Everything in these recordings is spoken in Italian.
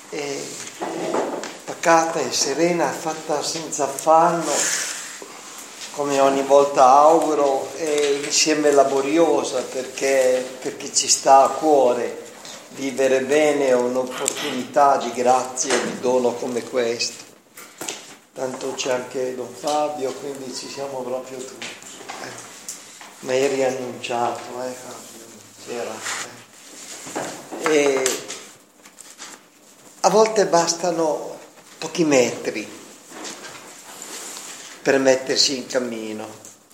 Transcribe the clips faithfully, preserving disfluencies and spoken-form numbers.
e pacata e serena, fatta senza affanno, come ogni volta auguro, e insieme laboriosa, perché, perché ci sta a cuore vivere bene un'opportunità di grazia e di dono come questo. Tanto c'è anche Don Fabio, quindi ci siamo proprio tutti. Eh. Ma eri annunciato, eh Fabio? C'era. Eh. E a volte bastano pochi metri per mettersi in cammino.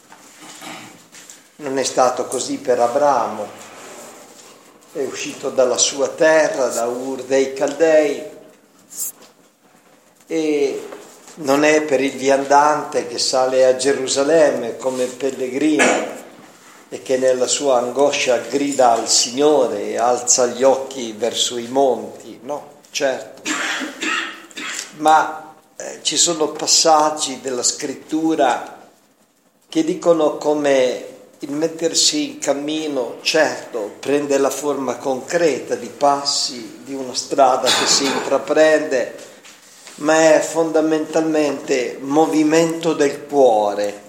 Non è stato così per Abramo. È uscito dalla sua terra, da Ur dei Caldei, e non è per il viandante che sale a Gerusalemme come pellegrino e che nella sua angoscia grida al Signore e alza gli occhi verso i monti, no, certo. Ma eh, ci sono passaggi della scrittura che dicono come il mettersi in cammino, certo, prende la forma concreta di passi, di una strada che si intraprende, ma è fondamentalmente movimento del cuore.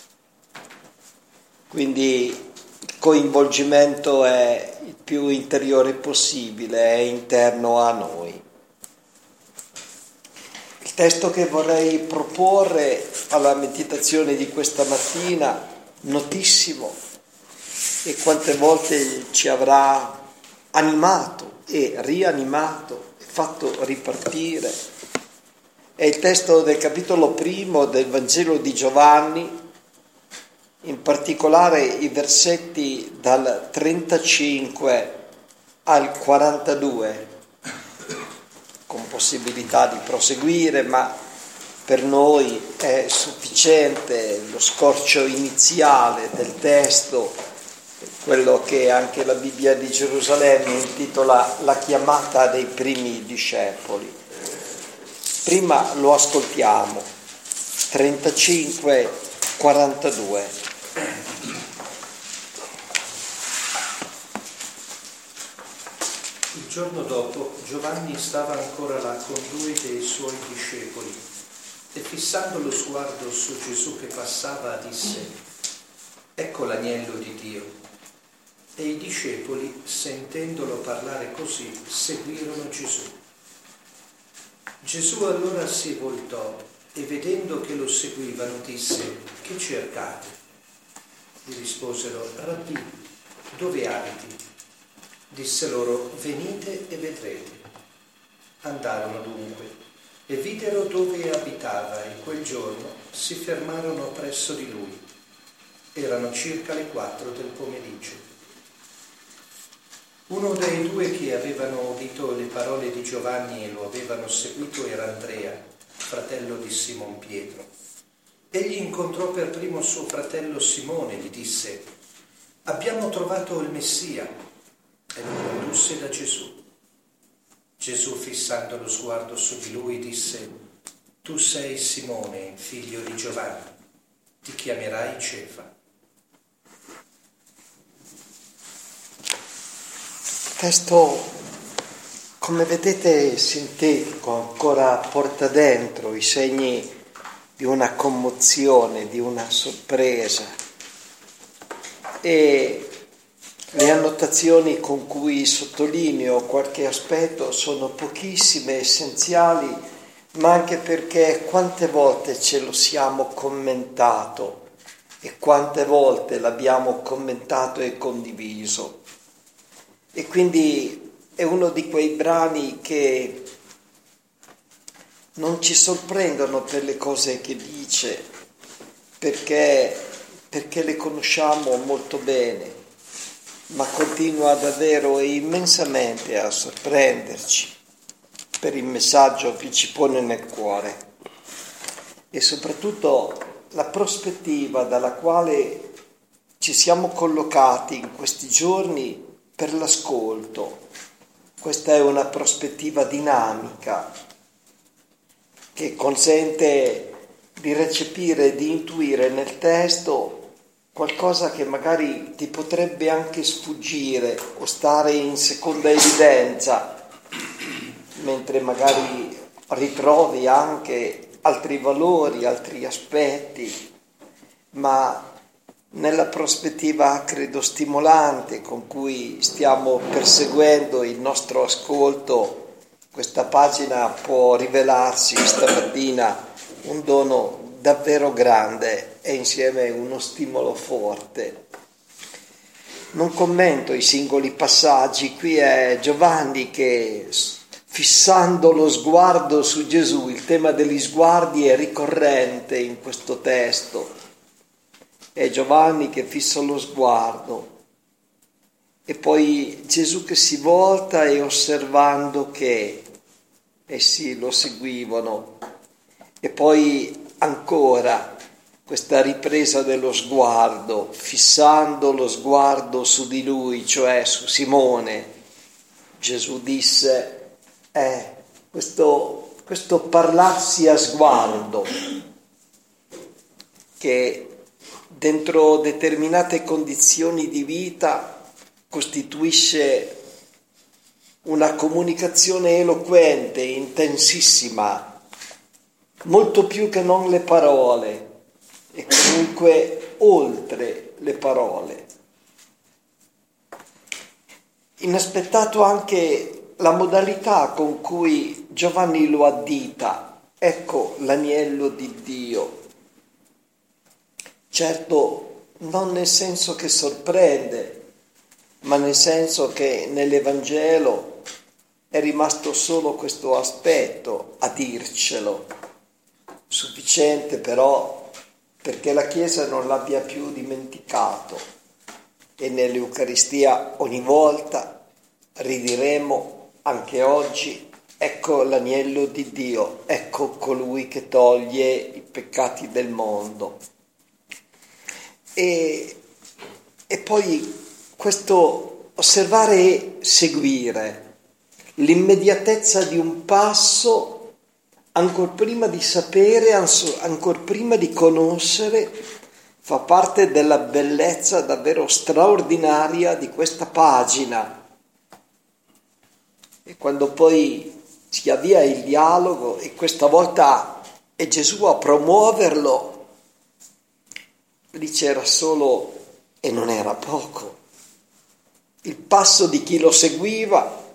Quindi il coinvolgimento è il più interiore possibile, è interno a noi. Il testo che vorrei proporre alla meditazione di questa mattina, notissimo, e quante volte ci avrà animato e rianimato e fatto ripartire, è il testo del capitolo primo del Vangelo di Giovanni, in particolare i versetti dal trentacinque al quarantadue, con possibilità di proseguire, ma per noi è sufficiente lo scorcio iniziale del testo, quello che anche la Bibbia di Gerusalemme intitola la chiamata dei primi discepoli. Prima lo ascoltiamo, trentacinque quarantadue. Il giorno dopo Giovanni stava ancora là con due dei suoi discepoli e fissando lo sguardo su Gesù che passava disse: «Ecco l'agnello di Dio». E i discepoli, sentendolo parlare così, seguirono Gesù. Gesù allora si voltò e vedendo che lo seguivano disse: «Che cercate?» Gli risposero: «Rabbì, dove abiti?» Disse loro: «Venite e vedrete». Andarono dunque e videro dove abitava e quel giorno si fermarono presso di lui. Erano circa le quattro del pomeriggio. Uno dei due che avevano udito le parole di Giovanni e lo avevano seguito era Andrea, fratello di Simon Pietro. Egli incontrò per primo suo fratello Simone e gli disse: «Abbiamo trovato il Messia», e lo condusse da Gesù. Gesù, fissando lo sguardo su di lui, disse: «Tu sei Simone, figlio di Giovanni, ti chiamerai Cefa». Testo, come vedete, sintetico, ancora porta dentro i segni di una commozione, di una sorpresa, e le annotazioni con cui sottolineo qualche aspetto sono pochissime, essenziali, ma anche perché quante volte ce lo siamo commentato e quante volte l'abbiamo commentato e condiviso. E quindi è uno di quei brani che non ci sorprendono per le cose che dice, perché, perché le conosciamo molto bene, ma continua davvero e immensamente a sorprenderci per il messaggio che ci pone nel cuore e soprattutto la prospettiva dalla quale ci siamo collocati in questi giorni per l'ascolto. Questa è una prospettiva dinamica che consente di recepire, di intuire nel testo qualcosa che magari ti potrebbe anche sfuggire o stare in seconda evidenza, mentre magari ritrovi anche altri valori, altri aspetti, ma nella prospettiva, credo, stimolante con cui stiamo perseguendo il nostro ascolto, questa pagina può rivelarsi stamattina un dono davvero grande e insieme uno stimolo forte. Non commento i singoli passaggi, qui è Giovanni che, fissando lo sguardo su Gesù, il tema degli sguardi è ricorrente in questo testo. È Giovanni che fissa lo sguardo e poi Gesù che si volta e osservando che essi lo seguivano, e poi ancora questa ripresa dello sguardo, fissando lo sguardo su di lui, cioè su Simone. Gesù disse, eh, questo, questo parlarsi a sguardo che dentro determinate condizioni di vita costituisce una comunicazione eloquente, intensissima, molto più che non le parole, e comunque oltre le parole. Inaspettato anche la modalità con cui Giovanni lo addita, ecco l'agnello di Dio. Certo, non nel senso che sorprende, ma nel senso che nell'Evangelo è rimasto solo questo aspetto a dircelo, sufficiente però perché la Chiesa non l'abbia più dimenticato, e nell'Eucaristia ogni volta ridiremo anche oggi, ecco l'agnello di Dio, ecco colui che toglie i peccati del mondo. E, e poi questo osservare e seguire, l'immediatezza di un passo, ancor prima di sapere, ancor prima di conoscere, fa parte della bellezza davvero straordinaria di questa pagina. E quando poi si avvia il dialogo, e questa volta è Gesù a promuoverlo, lì c'era solo, e non era poco, il passo di chi lo seguiva.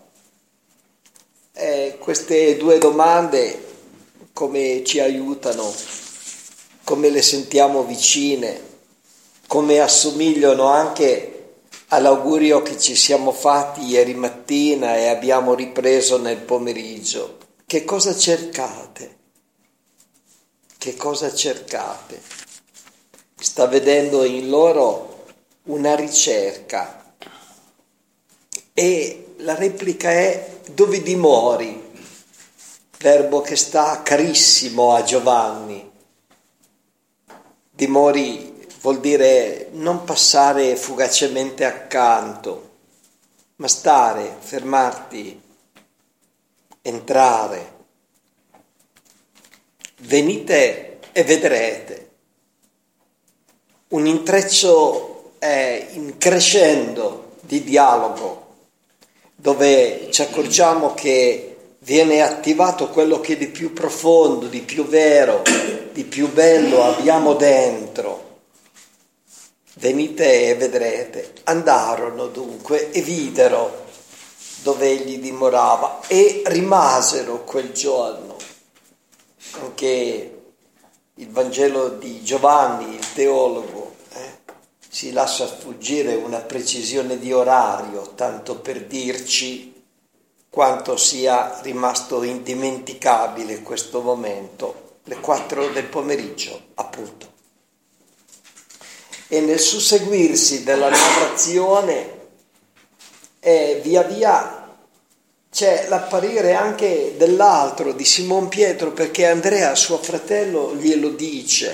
E queste due domande come ci aiutano, come le sentiamo vicine, come assomigliano anche all'augurio che ci siamo fatti ieri mattina e abbiamo ripreso nel pomeriggio. Che cosa cercate? Che cosa cercate? Sta vedendo in loro una ricerca, e la replica è dove dimori, verbo che sta carissimo a Giovanni. Dimori vuol dire non passare fugacemente accanto, ma stare, fermarti, entrare. Venite e vedrete. Un intreccio eh, in crescendo di dialogo, dove ci accorgiamo che viene attivato quello che di più profondo, di più vero, di più bello abbiamo dentro. Venite e vedrete. Andarono dunque e videro dove egli dimorava e rimasero quel giorno. Anche il Vangelo di Giovanni, il teologo, eh, si lascia sfuggire una precisione di orario, tanto per dirci quanto sia rimasto indimenticabile questo momento, le quattro del pomeriggio, appunto. E nel susseguirsi della narrazione, eh, via via c'è l'apparire anche dell'altro, di Simon Pietro, perché Andrea, suo fratello, glielo dice.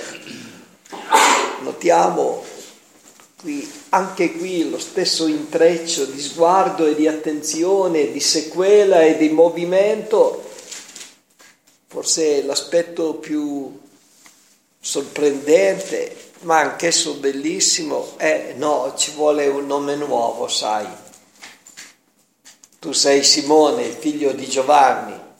Notiamo qui, anche qui lo stesso intreccio di sguardo e di attenzione, di sequela e di movimento. Forse l'aspetto più sorprendente, ma anch'esso bellissimo, è no, ci vuole un nome nuovo, sai. Tu sei Simone, il figlio di Giovanni,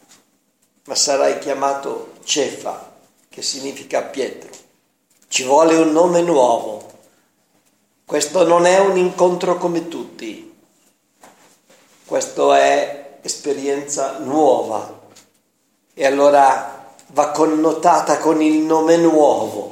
ma sarai chiamato Cefa, che significa Pietro. Ci vuole un nome nuovo. Questo non è un incontro come tutti, questo è esperienza nuova e allora va connotata con il nome nuovo,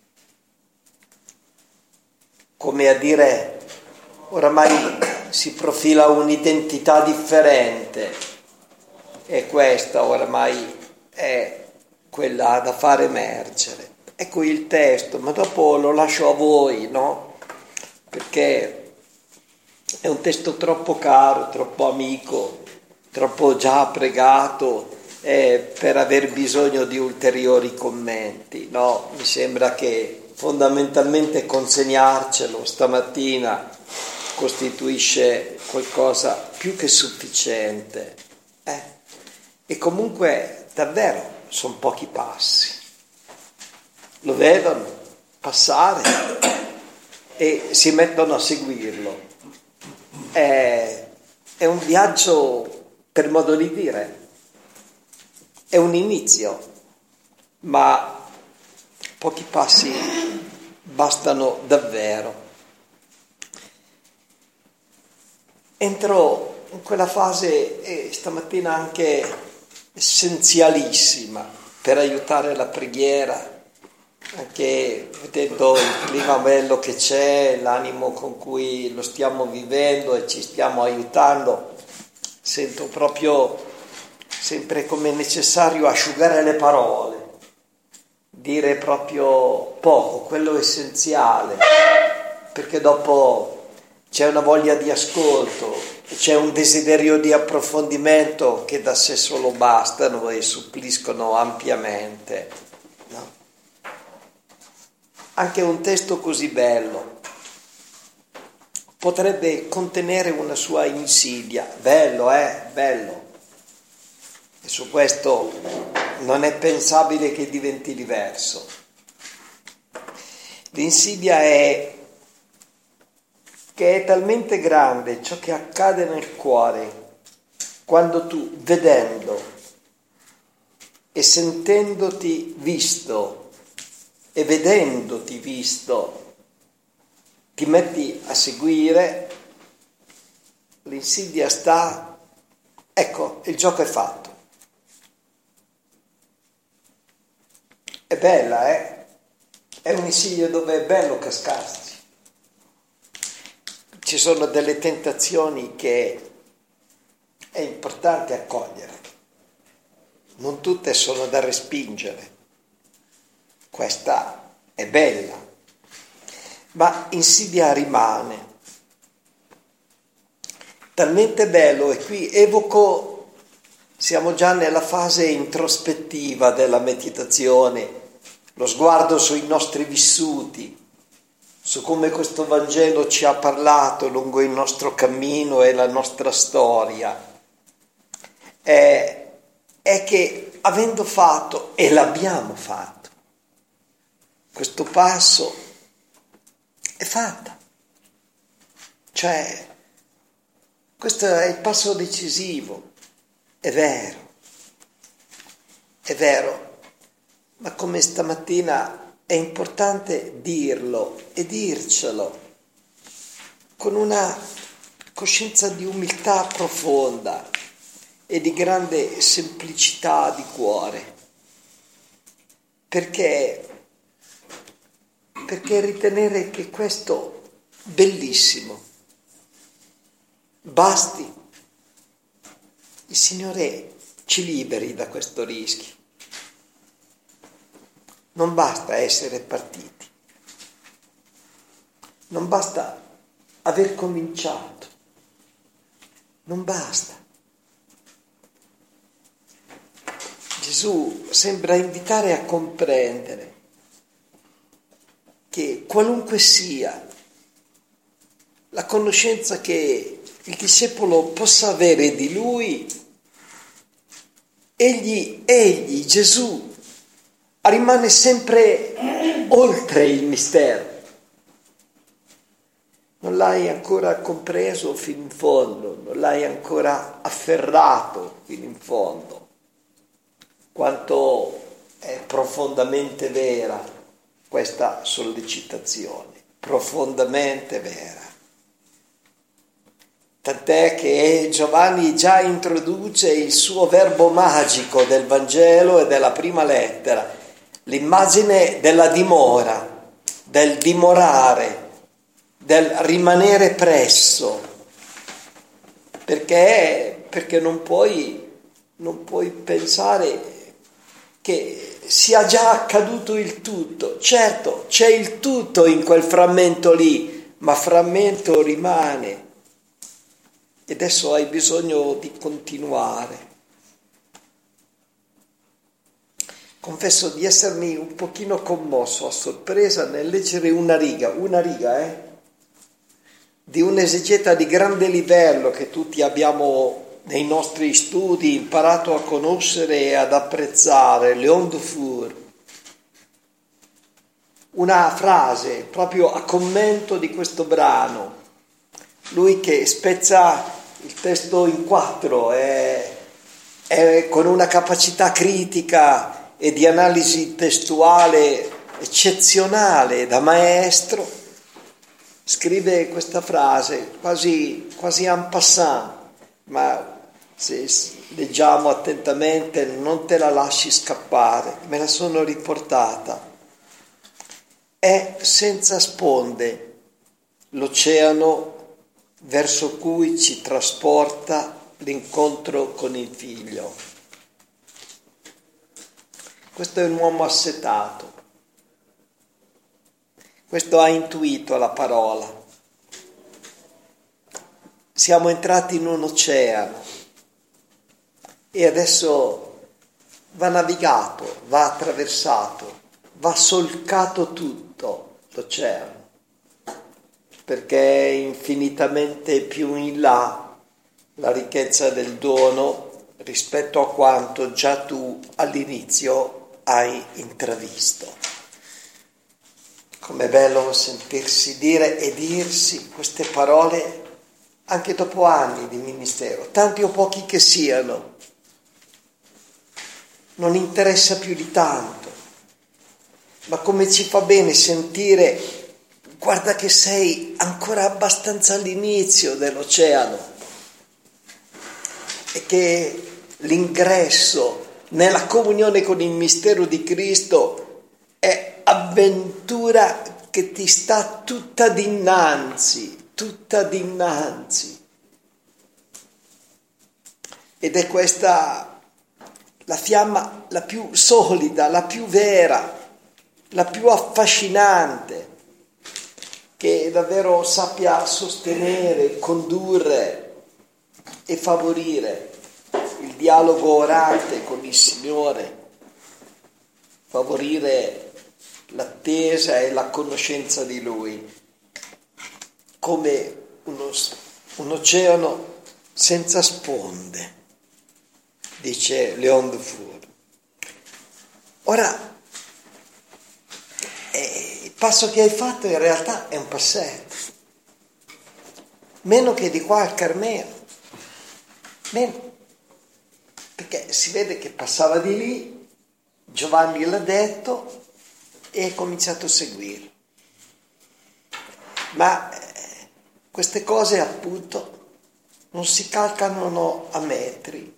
come a dire oramai si profila un'identità differente e questa oramai è quella da far emergere. Ecco il testo, ma dopo lo lascio a voi, no? Perché è un testo troppo caro, troppo amico, troppo già pregato eh, per aver bisogno di ulteriori commenti, no? Mi sembra che fondamentalmente consegnarcelo stamattina costituisce qualcosa più che sufficiente. Eh? E comunque davvero sono pochi passi. Lo vedono passare e si mettono a seguirlo. È, è un viaggio, per modo di dire, è un inizio, ma pochi passi bastano davvero. Entro in quella fase eh, stamattina anche essenzialissima per aiutare la preghiera, anche vedendo il clima bello che c'è, l'animo con cui lo stiamo vivendo e ci stiamo aiutando, sento proprio sempre come necessario asciugare le parole, dire proprio poco, quello essenziale, perché dopo c'è una voglia di ascolto, c'è un desiderio di approfondimento che da sé solo bastano e suppliscono ampiamente. Anche un testo così bello potrebbe contenere una sua insidia. Bello, eh? Bello. E su questo non è pensabile che diventi diverso. L'insidia è che è talmente grande ciò che accade nel cuore quando tu, vedendo e sentendoti visto, e vedendoti visto ti metti a seguire, l'insidia sta, ecco, il gioco è fatto. È bella, eh? È un'insidia dove è bello cascarsi. Ci sono delle tentazioni che è importante accogliere, non tutte sono da respingere. Questa è bella, ma insidia rimane. Talmente bello, e qui evoco, siamo già nella fase introspettiva della meditazione, lo sguardo sui nostri vissuti, su come questo Vangelo ci ha parlato lungo il nostro cammino e la nostra storia, è, è che avendo fatto, e l'abbiamo fatto, questo passo è fatta. Cioè, questo è il passo decisivo. È vero, è vero, ma come stamattina è importante dirlo e dircelo con una coscienza di umiltà profonda e di grande semplicità di cuore, perché perché ritenere che questo bellissimo basti, il Signore ci liberi da questo rischio. Non basta essere partiti, non basta aver cominciato, non basta. Gesù sembra invitare a comprendere che qualunque sia la conoscenza che il discepolo possa avere di lui, egli, egli, Gesù, rimane sempre oltre il mistero. Non l'hai ancora compreso fino in fondo, non l'hai ancora afferrato fino in fondo. quanto è profondamente vera questa sollecitazione, profondamente vera. Tant'è che Giovanni già introduce il suo verbo magico del Vangelo e della prima lettera, l'immagine della dimora, del dimorare, del rimanere presso, perché, perché non puoi, non puoi pensare che sia già accaduto il tutto. Certo, c'è il tutto in quel frammento lì, ma frammento rimane. E adesso hai bisogno di continuare. Confesso di essermi un pochino commosso a sorpresa nel leggere una riga, una riga, eh, di un'esegeta di grande livello che tutti abbiamo nei nostri studi imparato a conoscere e ad apprezzare, Léon Dufour. Una frase proprio a commento di questo brano. Lui che spezza il testo in quattro, è, è con una capacità critica e di analisi testuale eccezionale da maestro, scrive questa frase quasi, quasi en passant, ma se leggiamo attentamente non te la lasci scappare, me la sono riportata. È senza sponde l'oceano verso cui ci trasporta l'incontro con il Figlio. Questo è un uomo assetato, questo ha intuito la parola. Siamo entrati in un oceano e adesso va navigato, va attraversato, va solcato tutto l'oceano, perché è infinitamente più in là la ricchezza del dono rispetto a quanto già tu all'inizio hai intravisto. Com'è bello sentirsi dire e dirsi queste parole anche dopo anni di ministero, tanti o pochi che siano. Non interessa più di tanto, ma come ci fa bene sentire: guarda che sei ancora abbastanza all'inizio dell'oceano e che l'ingresso nella comunione con il mistero di Cristo è avventura che ti sta tutta dinanzi, tutta dinanzi. Ed è questa la fiamma la più solida, la più vera, la più affascinante, che davvero sappia sostenere, condurre e favorire il dialogo orante con il Signore, favorire l'attesa e la conoscenza di Lui, come uno, un oceano senza sponde, dice Léon Dufour. Ora, il passo che hai fatto in realtà è un passetto, meno che di qua al Carmelo, meno, perché si vede che passava di lì, Giovanni l'ha detto e è cominciato a seguire. Ma eh, queste cose appunto non si calcolano a metri,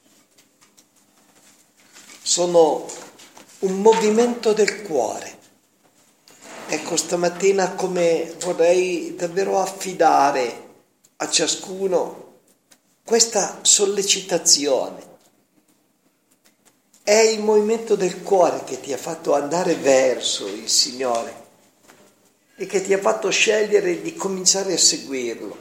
sono un movimento del cuore. Ecco, stamattina come vorrei davvero affidare a ciascuno questa sollecitazione. È il movimento del cuore che ti ha fatto andare verso il Signore e che ti ha fatto scegliere di cominciare a seguirlo.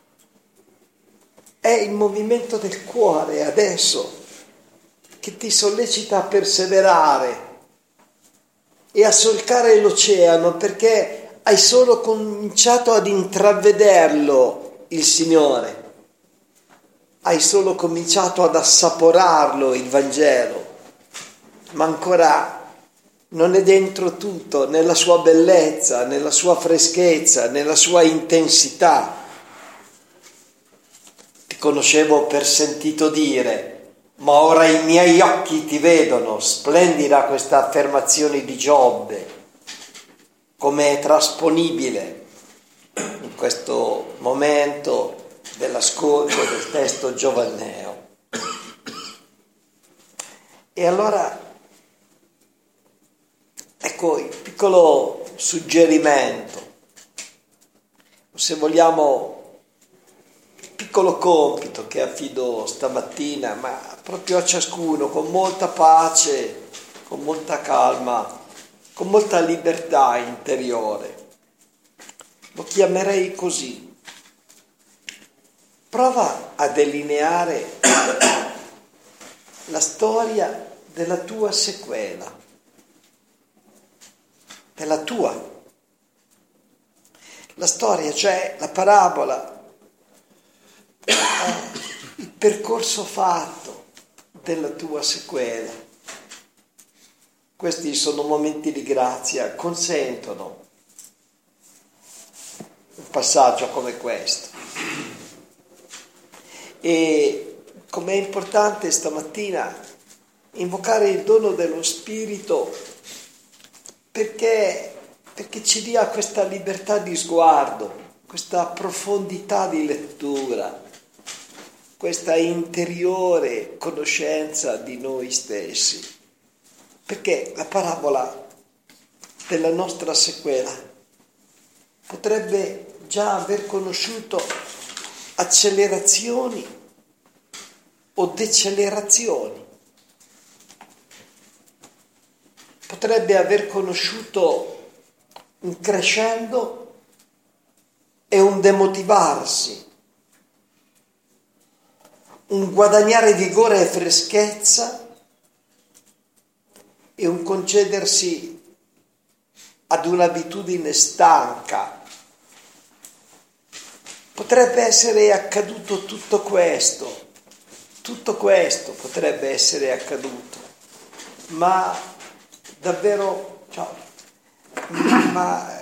È il movimento del cuore adesso che ti sollecita a perseverare e a solcare l'oceano, perché hai solo cominciato ad intravvederlo il Signore, hai solo cominciato ad assaporarlo il Vangelo, ma ancora non è dentro tutto, nella sua bellezza, nella sua freschezza, nella sua intensità. Ti conoscevo per sentito dire, ma ora i miei occhi ti vedono. Splendida questa affermazione di Giobbe, come è trasponibile in questo momento dell'ascolto del testo giovanneo. E allora, ecco il piccolo suggerimento, se vogliamo, piccolo compito che affido stamattina, ma proprio a ciascuno, con molta pace, con molta calma, con molta libertà interiore. Lo chiamerei così. Prova a delineare la storia della tua sequela, della tua. La storia, cioè la parabola, il percorso fatto della tua sequela. Questi sono momenti di grazia, consentono un passaggio come questo. E com'è importante stamattina invocare il dono dello Spirito perché, perché ci dia questa libertà di sguardo, questa profondità di lettura, questa interiore conoscenza di noi stessi, perché la parabola della nostra sequela potrebbe già aver conosciuto accelerazioni o decelerazioni, potrebbe aver conosciuto un crescendo e un demotivarsi, un guadagnare vigore e freschezza e un concedersi ad un'abitudine stanca. Potrebbe essere accaduto tutto questo, tutto questo potrebbe essere accaduto, ma davvero, ciao, ma,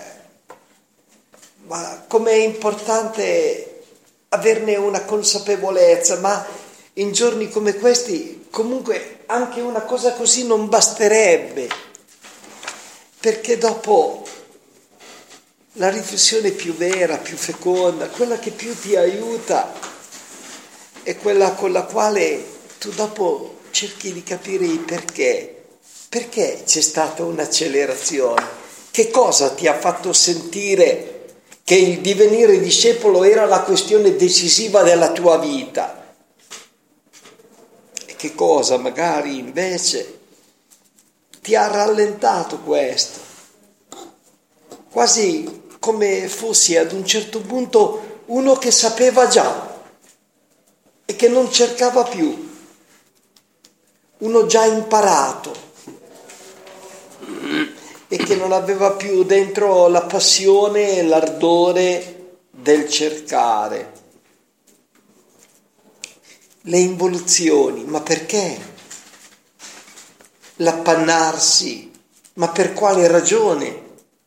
ma com'è importante averne una consapevolezza, ma in giorni come questi comunque anche una cosa così non basterebbe, perché dopo la riflessione più vera, più feconda, quella che più ti aiuta, è quella con la quale tu dopo cerchi di capire il perché. Perché c'è stata un'accelerazione? Che cosa ti ha fatto sentire che il divenire discepolo era la questione decisiva della tua vita? E che cosa magari invece ti ha rallentato questo? Quasi come fossi ad un certo punto uno che sapeva già e che non cercava più, uno già imparato e che non aveva più dentro la passione e l'ardore del cercare. Le involuzioni, ma perché? L'appannarsi, ma per quale ragione?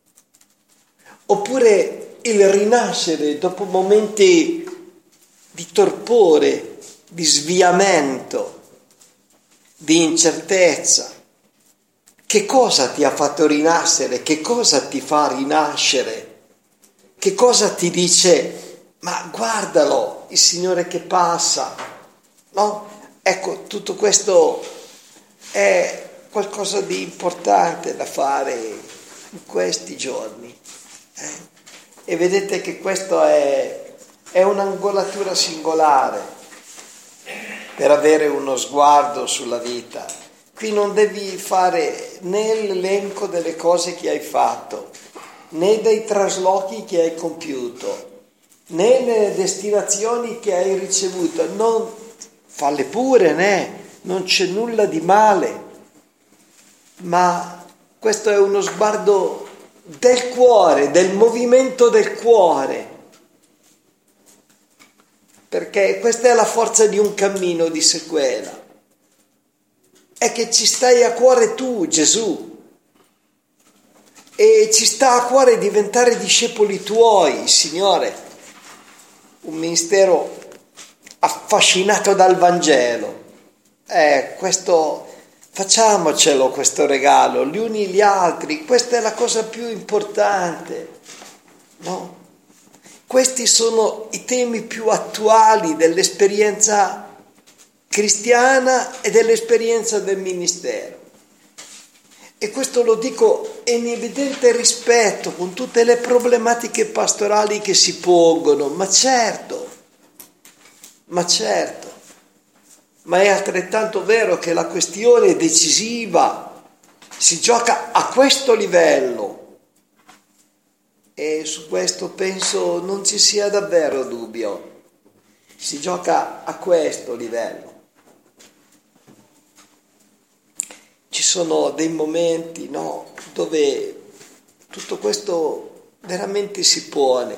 Oppure il rinascere dopo momenti di torpore, di sviamento, di incertezza. Che cosa ti ha fatto rinascere? Che cosa ti fa rinascere? Che cosa ti dice, ma guardalo, il Signore che passa, no? Ecco, tutto questo è qualcosa di importante da fare in questi giorni. Eh? E vedete che questo è, è un'angolatura singolare per avere uno sguardo sulla vita. Qui non devi fare né l'elenco delle cose che hai fatto, né dei traslochi che hai compiuto, né le destinazioni che hai ricevuto. Non, falle pure, né? Non c'è nulla di male, ma questo è uno sguardo del cuore, del movimento del cuore, perché questa è la forza di un cammino di sequela. È che ci stai a cuore tu, Gesù, e ci sta a cuore diventare discepoli tuoi, Signore. Un ministero affascinato dal Vangelo, eh, questo, facciamocelo questo regalo, gli uni gli altri, questa è la cosa più importante, no? Questi sono i temi più attuali dell'esperienza cristiana e dell'esperienza del ministero. E questo lo dico in evidente rispetto con tutte le problematiche pastorali che si pongono, ma certo, ma certo, ma è altrettanto vero che la questione decisiva si gioca a questo livello e su questo penso non ci sia davvero dubbio, si gioca a questo livello. Ci sono dei momenti, no, dove tutto questo veramente si pone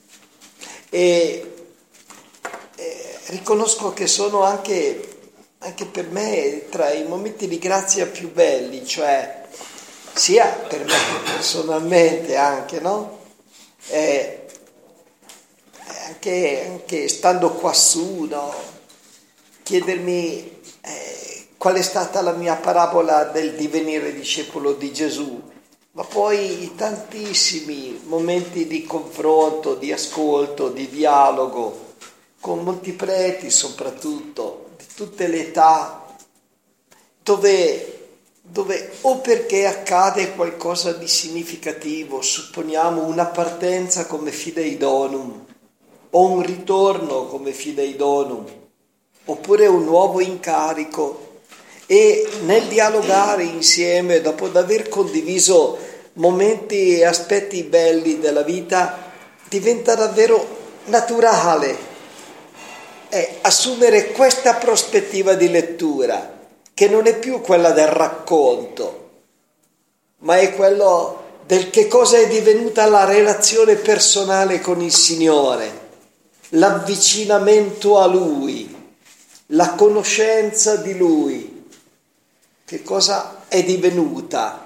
e, e riconosco che sono anche, anche per me tra i momenti di grazia più belli, cioè sia per me personalmente anche, no? E anche, anche stando quassù, no? Chiedermi eh, qual è stata la mia parabola del divenire discepolo di Gesù, ma poi i tantissimi momenti di confronto, di ascolto, di dialogo, con molti preti soprattutto, di tutte le età, dove, dove o perché accade qualcosa di significativo, supponiamo una partenza come fidei donum, o un ritorno come fidei donum, oppure un nuovo incarico, e nel dialogare insieme, dopo aver condiviso momenti e aspetti belli della vita, diventa davvero naturale eh, assumere questa prospettiva di lettura, che non è più quella del racconto, ma è quello del che cosa è divenuta la relazione personale con il Signore, l'avvicinamento a Lui, la conoscenza di Lui. Che cosa è divenuta?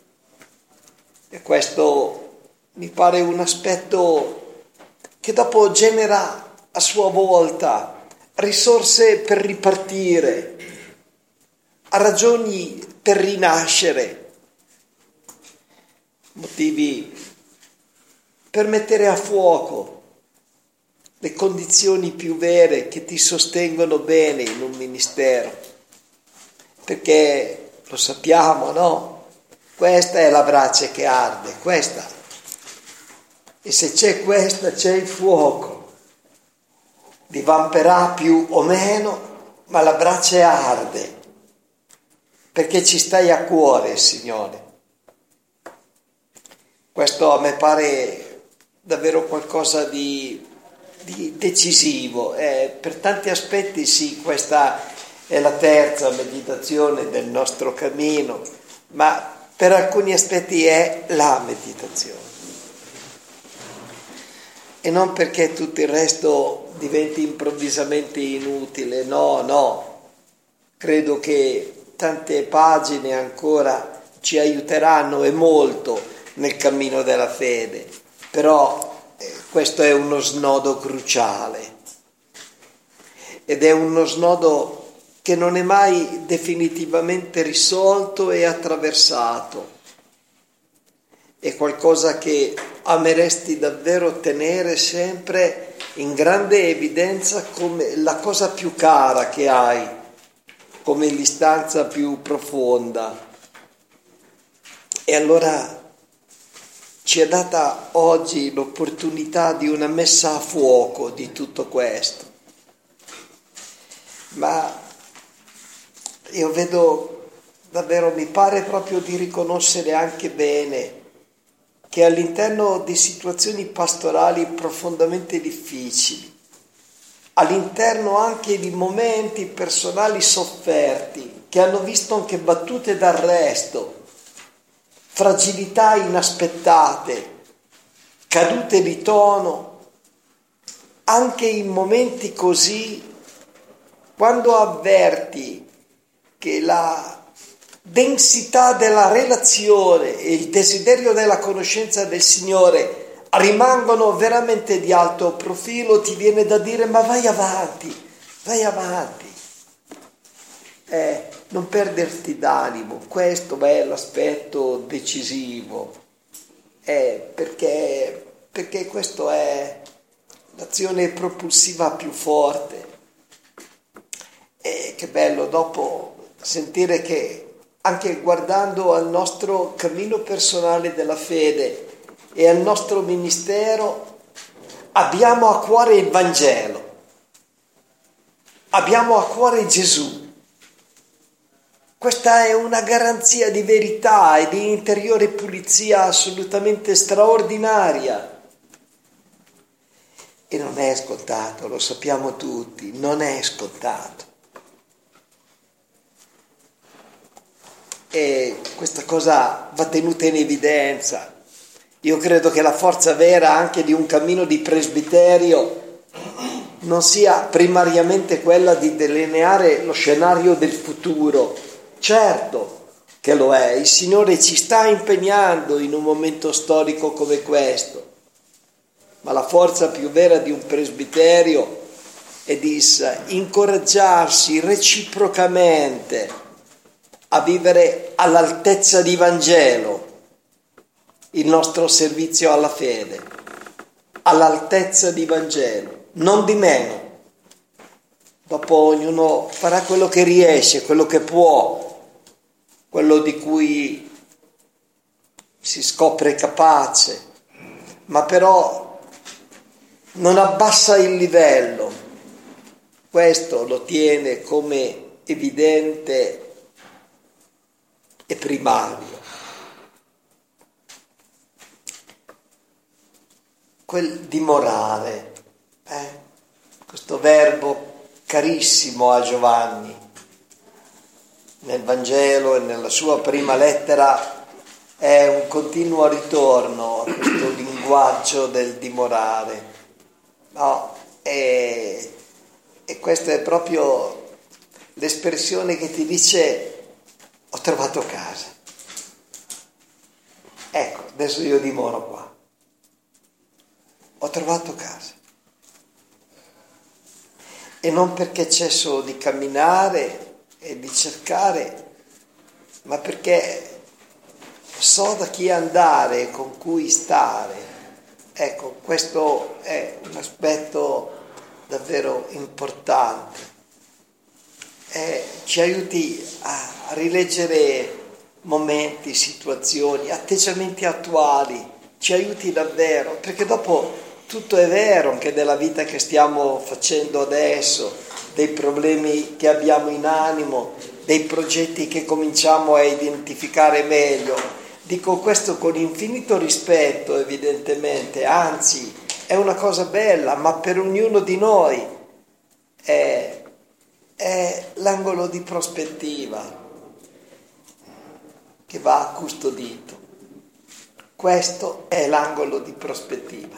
E questo mi pare un aspetto che dopo genera a sua volta risorse per ripartire, a ragioni per rinascere, motivi per mettere a fuoco le condizioni più vere che ti sostengono bene in un ministero. Perché lo sappiamo, no? Questa è la brace che arde, questa. E se c'è questa, c'è il fuoco. Divamperà più o meno, ma la brace arde. Perché ci stai a cuore, Signore. Questo a me pare davvero qualcosa di, di decisivo. Eh, per tanti aspetti sì, questa è la terza meditazione del nostro cammino, ma per alcuni aspetti è la meditazione. E non perché tutto il resto diventi improvvisamente inutile, no, no. Credo che tante pagine ancora ci aiuteranno e molto nel cammino della fede, però eh, questo è uno snodo cruciale ed è uno snodo che non è mai definitivamente risolto e attraversato. È qualcosa che ameresti davvero tenere sempre in grande evidenza come la cosa più cara che hai, come l'istanza più profonda. E allora ci è data oggi l'opportunità di una messa a fuoco di tutto questo. Ma io vedo davvero, mi pare proprio di riconoscere anche bene che all'interno di situazioni pastorali profondamente difficili, all'interno anche di momenti personali sofferti, che hanno visto anche battute d'arresto, fragilità inaspettate, cadute di tono, anche in momenti così, quando avverti che la densità della relazione e il desiderio della conoscenza del Signore rimangono veramente di alto profilo, ti viene da dire: ma vai avanti, vai avanti. eh, non perderti d'animo, questo è l'aspetto decisivo, eh, perché, perché questo è l'azione propulsiva più forte. E che bello dopo sentire che anche guardando al nostro cammino personale della fede e al nostro ministero abbiamo a cuore il Vangelo, abbiamo a cuore Gesù. Questa è una garanzia di verità e di interiore pulizia assolutamente straordinaria. E non è scontato, lo sappiamo tutti, non è scontato. E questa cosa va tenuta in evidenza. Io credo che la forza vera anche di un cammino di presbiterio non sia primariamente quella di delineare lo scenario del futuro. Certo che lo è, il Signore ci sta impegnando in un momento storico come questo, ma la forza più vera di un presbiterio è di incoraggiarsi reciprocamente a vivere all'altezza di Vangelo il nostro servizio alla fede, all'altezza di Vangelo, non di meno. Dopo ognuno farà quello che riesce, quello che può, quello di cui si scopre capace, ma però non abbassa il livello. Questo lo tiene come evidente e primario. Quel dimorare, eh? Questo verbo carissimo a Giovanni nel Vangelo e nella sua prima lettera è un continuo ritorno a questo linguaggio del dimorare, no? E, e questa è proprio l'espressione che ti dice: ho trovato casa, ecco, adesso io dimoro qua, ho trovato casa. E non perché cesso di camminare e di cercare, ma perché so da chi andare e con cui stare. Ecco, questo è un aspetto davvero importante. Eh, ci aiuti a rileggere momenti, situazioni, atteggiamenti attuali, ci aiuti davvero, perché dopo tutto è vero anche della vita che stiamo facendo adesso, dei problemi che abbiamo in animo, dei progetti che cominciamo a identificare meglio. Dico questo con infinito rispetto, evidentemente, anzi è una cosa bella, ma per ognuno di noi è, è l'angolo di prospettiva che va custodito. Questo è l'angolo di prospettiva.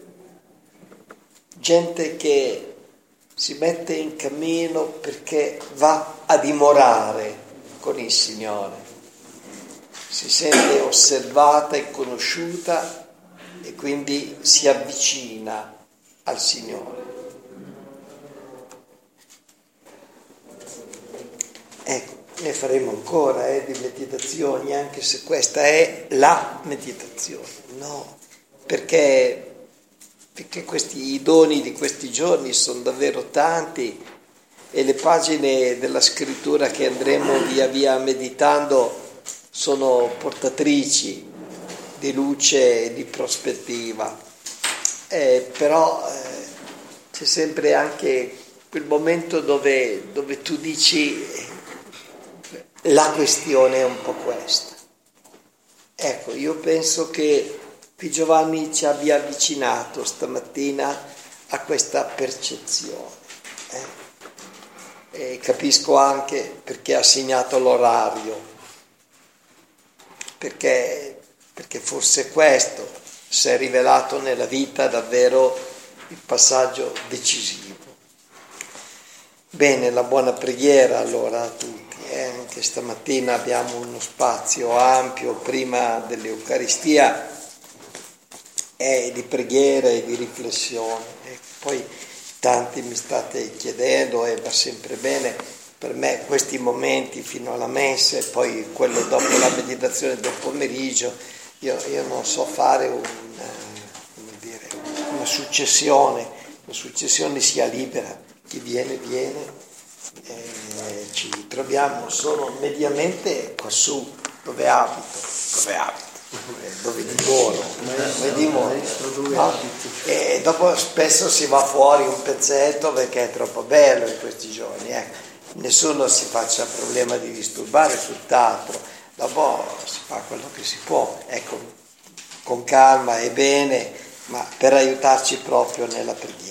Gente che si mette in cammino perché va a dimorare con il Signore, si sente osservata e conosciuta e quindi si avvicina al Signore. Ecco, ne faremo ancora eh, di meditazioni, anche se questa è la meditazione, no? Perché perché questi i doni di questi giorni sono davvero tanti e le pagine della scrittura che andremo via via meditando sono portatrici di luce e di prospettiva. Eh, però eh, c'è sempre anche quel momento dove, dove tu dici eh, la questione è un po' questa. Ecco, io penso che qui Giovanni ci abbia avvicinato stamattina a questa percezione. Eh? E capisco anche perché ha segnato l'orario, perché, perché forse questo si è rivelato nella vita davvero il passaggio decisivo. Bene, la buona preghiera allora a tutti. Eh? Anche stamattina abbiamo uno spazio ampio prima dell'Eucaristia e di preghiera e di riflessione. E poi tanti mi state chiedendo, e va sempre bene, per me questi momenti fino alla messa e poi quello dopo la meditazione del pomeriggio, io, io non so fare un, come dire, una successione, la successione sia libera, chi viene viene, eh, ci troviamo solo mediamente quassù dove abito, dove abito. Dove dimoro, dove dimoro, no? E dopo spesso si va fuori un pezzetto perché è troppo bello in questi giorni, ecco. Nessuno si faccia problema di disturbare, tutt'altro, dopo si fa quello che si può, ecco, con calma e bene, ma per aiutarci proprio nella preghiera.